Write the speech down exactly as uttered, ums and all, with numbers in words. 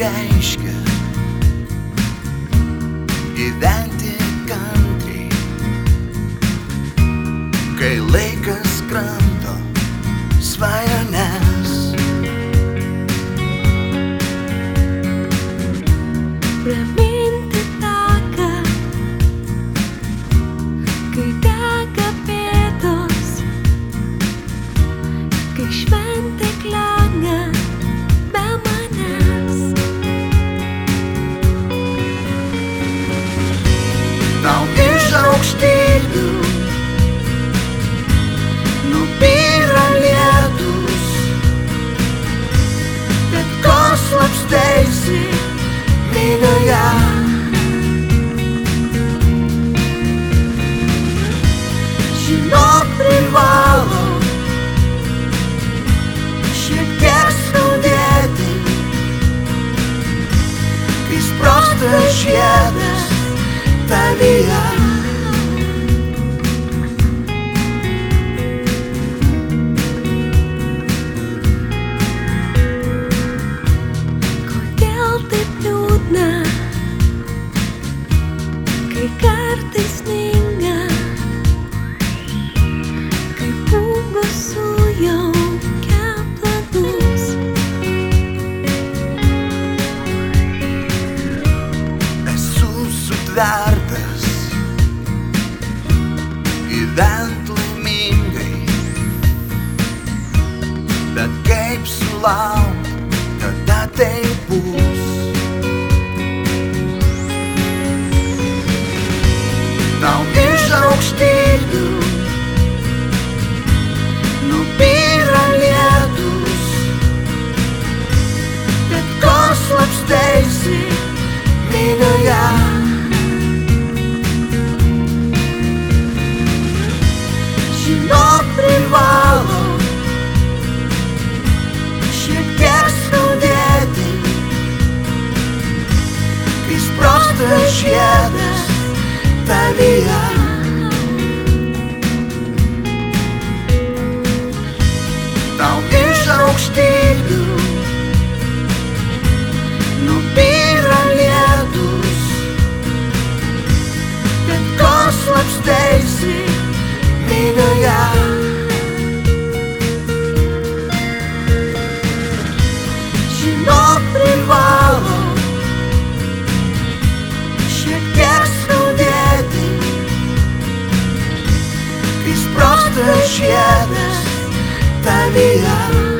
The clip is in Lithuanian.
reiškia gyventi kantriai, kai laikas kramto svajones. Praminti taką, kai dega pėdos, kai šventė klega be manęs. Tau iš aukštybių nubyra lietus, bet ko slapstaisi minioje. Žinok, privalo šiek tiek skaudėti, kai sprogsta žiedas tavyje. Kodėl taip liūdna, kai kartais sninga, kai pūgos sujaukia planus. Esu sutvertas gyvent laimingai, bet kaip sulaukt, kada tai bus? Tau iš aukštybių nubyra lietus, bet ko slapstaisi minioje. Žinok, privalo šiek tiek skaudėti, kai sprogsta žiedas tavyje. Tau iš aukštybių nubyra lietus, bet ko slapstaisi minioje. Žinok, privalo šiek tiek skaudėti, kai sprogsta žiedas tavyje.